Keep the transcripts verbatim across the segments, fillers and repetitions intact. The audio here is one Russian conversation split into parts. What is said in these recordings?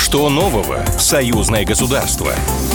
Что нового в союзное государство?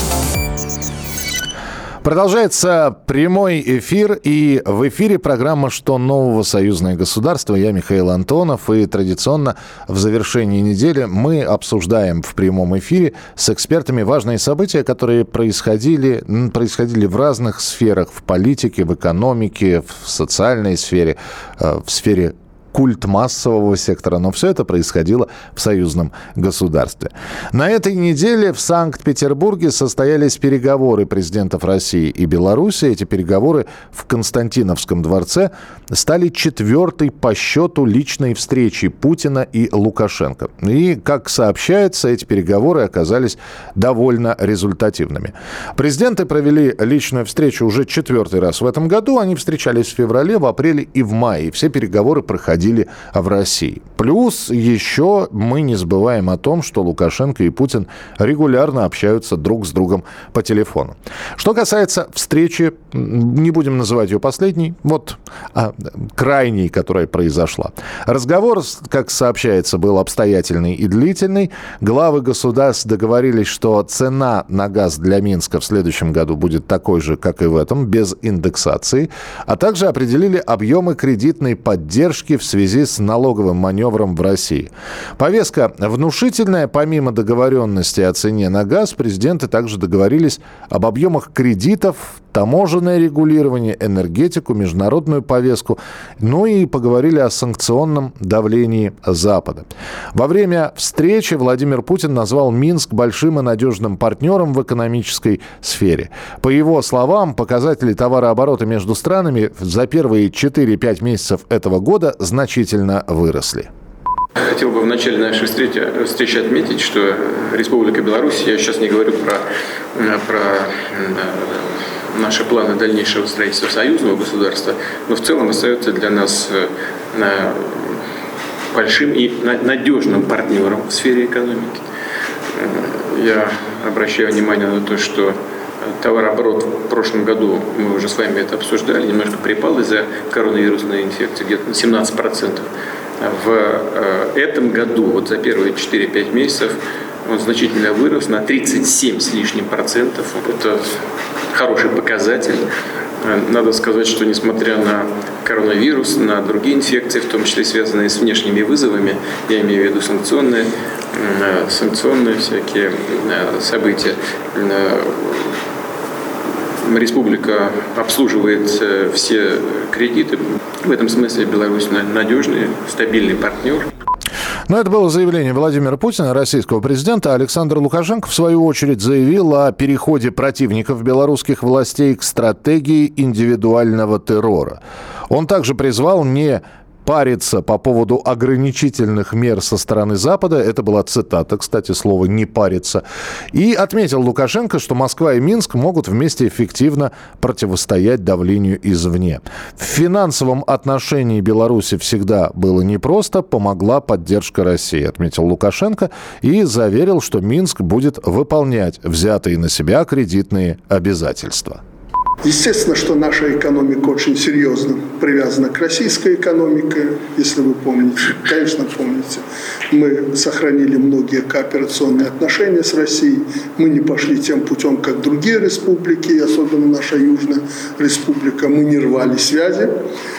Продолжается прямой эфир, и в эфире программа «Что нового? Союзное государство». Я Михаил Антонов, и традиционно в завершении недели мы обсуждаем в прямом эфире с экспертами важные события, которые происходили, происходили в разных сферах, в политике, в экономике, в социальной сфере, в сфере культ массового сектора, но все это происходило в союзном государстве. На этой неделе в Санкт-Петербурге состоялись переговоры президентов России и Беларуси. Эти переговоры в Константиновском дворце стали четвертой по счету личной встречей Путина и Лукашенко. И, как сообщается, эти переговоры оказались довольно результативными. Президенты провели личную встречу уже четвертый раз в этом году. Они встречались в феврале, в апреле и в мае. И все переговоры проходили в России. Плюс еще мы не забываем о том, что Лукашенко и Путин регулярно общаются друг с другом по телефону. Что касается встречи, не будем называть ее последней, вот а, крайней, которая произошла. Разговор, как сообщается, был обстоятельный и длительный. Главы государств договорились, что цена на газ для Минска в следующем году будет такой же, как и в этом, без индексации, а также определили объемы кредитной поддержки в связи с налоговым маневром в России. Повестка внушительная. Помимо договоренности о цене на газ, президенты также договорились об объемах кредитов, таможенное регулирование, энергетику, международную повестку, ну и поговорили о санкционном давлении Запада. Во время встречи Владимир Путин назвал Минск большим и надежным партнером в экономической сфере. По его словам, показатели товарооборота между странами за первые четыре-пять месяцев этого года значительно выросли. Хотел бы в начале нашей встречи, встречи отметить, что Республика Беларусь, я сейчас не говорю про, про наши планы дальнейшего строительства союзного государства, но в целом остается для нас большим и надежным партнером в сфере экономики. Я обращаю внимание на то, что товарооборот в прошлом году, мы уже с вами это обсуждали, немножко припал из-за коронавирусной инфекции, где-то на семнадцать процентов. В этом году, вот за первые четыре-пять месяцев, он значительно вырос на тридцать семь с лишним процентов. Это хороший показатель. Надо сказать, что несмотря на коронавирус, на другие инфекции, в том числе связанные с внешними вызовами, я имею в виду санкционные, санкционные всякие события, республика обслуживает все кредиты. В этом смысле Беларусь надежный, стабильный партнер. Но это было заявление Владимира Путина, российского президента. Александр Лукашенко, в свою очередь, заявил о переходе противников белорусских властей к стратегии индивидуального террора. Он также призвал не париться по поводу ограничительных мер со стороны Запада. Это была цитата, кстати, слова «не париться». И отметил Лукашенко, что Москва и Минск могут вместе эффективно противостоять давлению извне. В финансовом отношении Беларуси всегда было непросто, помогла поддержка России, отметил Лукашенко и заверил, что Минск будет выполнять взятые на себя кредитные обязательства. Естественно, что наша экономика очень серьезно привязана к российской экономике, если вы помните. Конечно, помните. Мы сохранили многие кооперационные отношения с Россией. Мы не пошли тем путем, как другие республики, особенно наша Южная республика. Мы не рвали связи,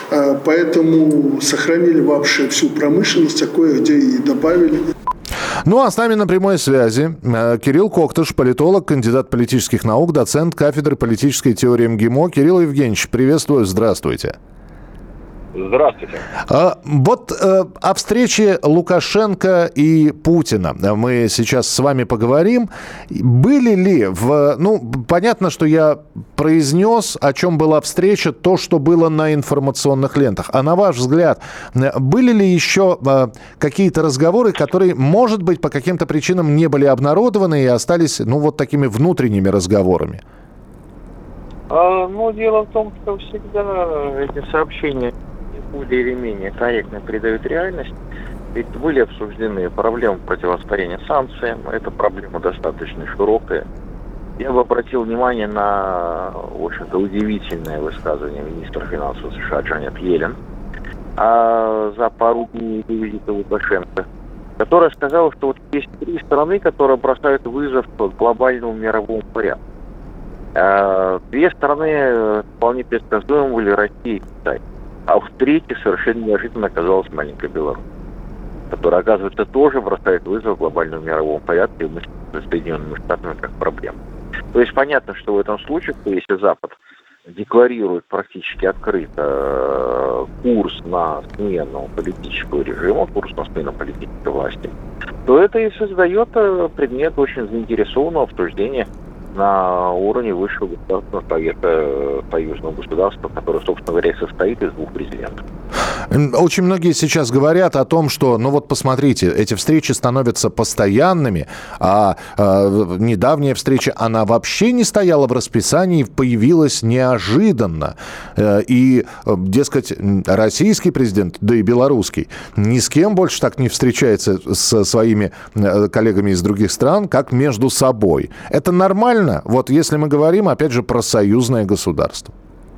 поэтому сохранили вообще всю промышленность, а кое-где и добавили. Ну, а с нами на прямой связи Кирилл Коктыш, политолог, кандидат политических наук, доцент кафедры политической теории МГИМО. Кирилл Евгеньевич, приветствую, здравствуйте. Здравствуйте. А, вот а, о встрече Лукашенко и Путина мы сейчас с вами поговорим. Были ли в... Ну, понятно, что я произнес, о чем была встреча, то, что было на информационных лентах. А на ваш взгляд, были ли еще а, какие-то разговоры, которые, может быть, по каким-то причинам не были обнародованы и остались, ну, вот такими внутренними разговорами? А, ну, дело в том, что всегда эти сообщения более или менее корректно передают реальность. Ведь были обсуждены проблемы противостояния санкциям. Эта проблема достаточно широкая. Я бы обратил внимание на, в общем-то, удивительное высказывание министра финансов США Джанет Йеллен а за пару дней до визита Лукашенко которая сказала, что вот есть три страны, которые бросают вызов глобальному мировому порядку. Две страны вполне предсказуемы были Россия и Китай. А в третьей совершенно неожиданно оказалась маленькая Беларусь, которая, оказывается, тоже бросает вызов глобальному мировому порядку и мыслит с Соединенными Штатами как проблему. То есть понятно, что в этом случае, если Запад декларирует практически открыто курс на смену политического режима, курс на смену политической власти, то это и создает предмет очень заинтересованного обсуждения на уровне высшего государственного совета союзного государства, который, собственно говоря, состоит из двух президентов. Очень многие сейчас говорят о том, что, ну вот посмотрите, эти встречи становятся постоянными, а э, недавняя встреча, она вообще не стояла в расписании, появилась неожиданно. Э, и, дескать, российский президент, да и белорусский, ни с кем больше так не встречается со своими э, коллегами из других стран, как между собой. Это нормально? Вот если мы говорим, опять же, про союзное государство.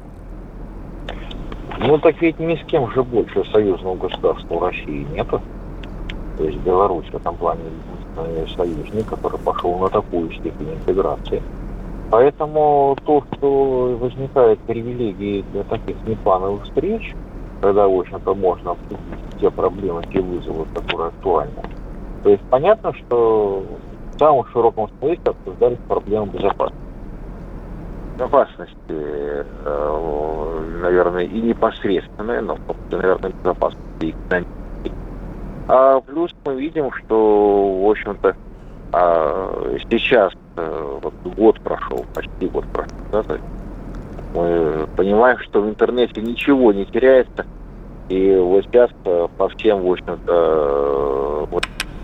Ну, так ведь ни с кем же больше союзного государства у России нету. То есть Беларусь в этом плане единственный союзник, который пошел на такую степень интеграции. Поэтому то, что возникают привилегии для таких неплановых встреч, когда, в общем-то, можно обсудить те проблемы, те вызовы, которые актуальны. То есть понятно, что в самом широком смысле обсуждались проблемы безопасности. Безопасности, наверное, и непосредственной, но, наверное, безопасности и экономической. А плюс мы видим, что, в общем-то, сейчас вот год прошел, почти год прошел, да, то есть мы понимаем, что в интернете ничего не теряется, и вот сейчас по всем, в общем-то, вот.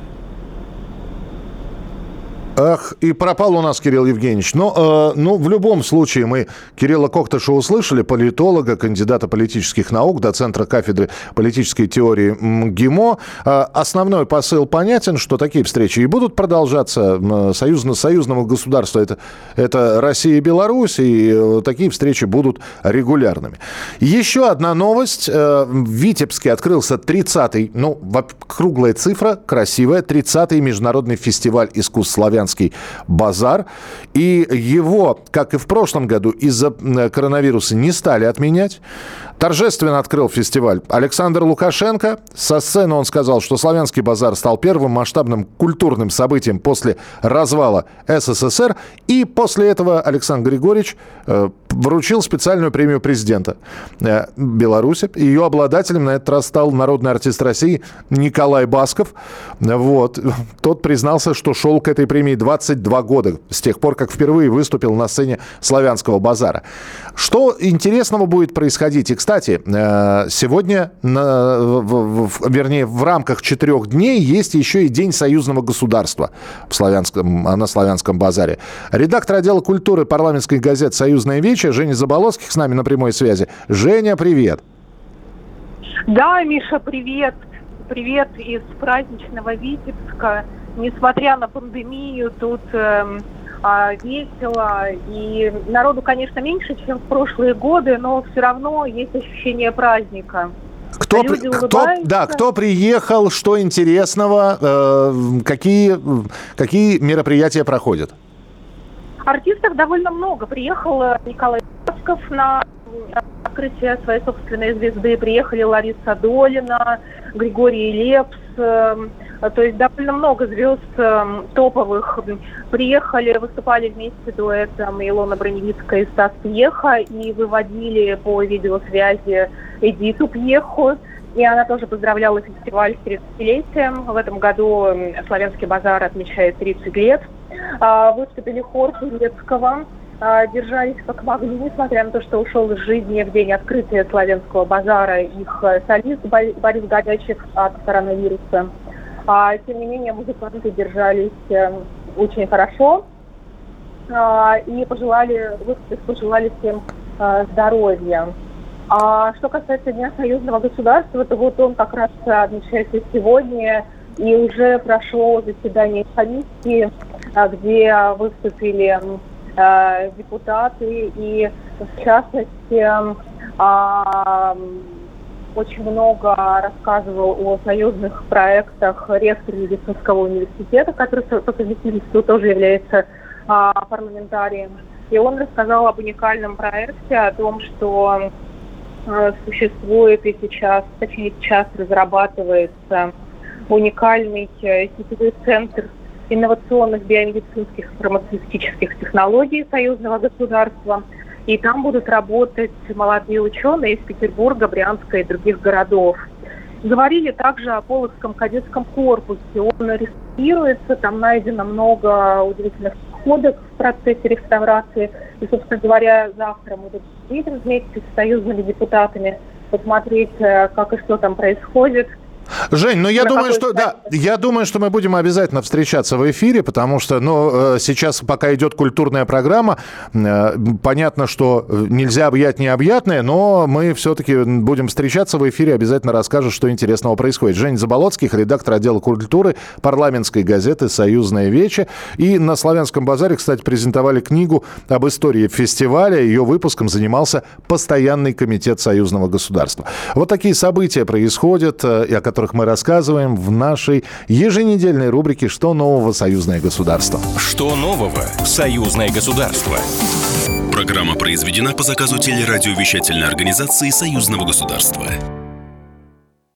Ах, и пропал у нас Кирилл Евгеньевич. Но, э, ну, в любом случае, мы Кирилла Коктыша услышали, политолога, кандидата политических наук, доцентра кафедры политической теории МГИМО. Э, основной посыл понятен, что такие встречи и будут продолжаться. Э, союзно, союзного государства это, это Россия и Беларусь, и э, такие встречи будут регулярными. Еще одна новость. Э, в Витебске открылся тридцатый, ну, круглая цифра, красивая, тридцатый международный фестиваль искусств «Славянский базар». И его, как и в прошлом году, из-за коронавируса не стали отменять. Торжественно открыл фестиваль Александр Лукашенко. Со сцены он сказал, что «Славянский базар» стал первым масштабным культурным событием после развала СССР. И после этого Александр Григорьевич э, вручил специальную премию президента э, Беларуси. Ее обладателем на этот раз стал народный артист России Николай Басков. Вот. Тот признался, что шел к этой премии двадцать два года, с тех пор, как впервые выступил на сцене «Славянского базара». Что интересного будет происходить? И, кстати, сегодня, на, в, в, вернее, в рамках четырех дней есть еще и День союзного государства в Славянском, на Славянском базаре. Редактор отдела культуры парламентской газеты «Союзная вече» Женя Заболоцких с нами на прямой связи. Женя, привет. Да, Миша, привет. Привет из праздничного Витебска. Несмотря на пандемию, тут э, э, весело. И народу, конечно, меньше, чем в прошлые годы, но все равно есть ощущение праздника. Кто, при, кто, да, кто приехал, что интересного, э, какие, какие мероприятия проходят? Артистов довольно много. Приехал Николай Басков на открытие своей собственной звезды. Приехали Лариса Долина, Григорий Лепс. То есть довольно много звезд топовых приехали, выступали вместе дуэтом Илона Броневицкая и Стас Пьеха и выводили по видеосвязи Эдиту Пьеху. И она тоже поздравляла фестиваль с тридцатилетием. В этом году Славянский базар отмечает тридцать лет. Выступили хор Турецкого. Держались как могли, несмотря на то, что ушел из жизни в день открытия Славянского базара их солист Борис Годячев от коронавируса. А, тем не менее, музыканты держались э, очень хорошо э, и пожелали, пожелали всем э, здоровья. А что касается Дня союзного государства, то вот он как раз отмечается сегодня, и уже прошло заседание комиссии, э, где выступили э, депутаты, и в частности э, очень много рассказывал о союзных проектах ректор медицинского университета, который по совместительству тоже является а, парламентарием. И он рассказал об уникальном проекте, о том, что а, существует и сейчас, точнее сейчас разрабатывается уникальный сетевой центр инновационных биомедицинских и фармацевтических технологий союзного государства. И там будут работать молодые ученые из Петербурга, Брянска и других городов. Говорили также о Полоцком кадетском корпусе. Он реставрируется, там найдено много удивительных находок в процессе реставрации. И, собственно говоря, завтра мы тут видим вместе с союзными депутатами посмотреть, как и что там происходит. Жень, ну я На думаю, что какой да, я думаю, что мы будем обязательно встречаться в эфире, потому что, ну, сейчас пока идет культурная программа, понятно, что нельзя объять необъятное, но мы все-таки будем встречаться в эфире, обязательно расскажешь, что интересного происходит. Женя Заболоцкий, редактор отдела культуры парламентской газеты «Союзная Вече». И на Славянском базаре, кстати, презентовали книгу об истории фестиваля. Ее выпуском занимался постоянный комитет союзного государства. Вот такие события происходят, и о которых мы рассказываем в нашей еженедельной рубрике «Что нового? Союзное государство». Что нового? Союзное государство. Программа произведена по заказу телерадиовещательной организации Союзного государства.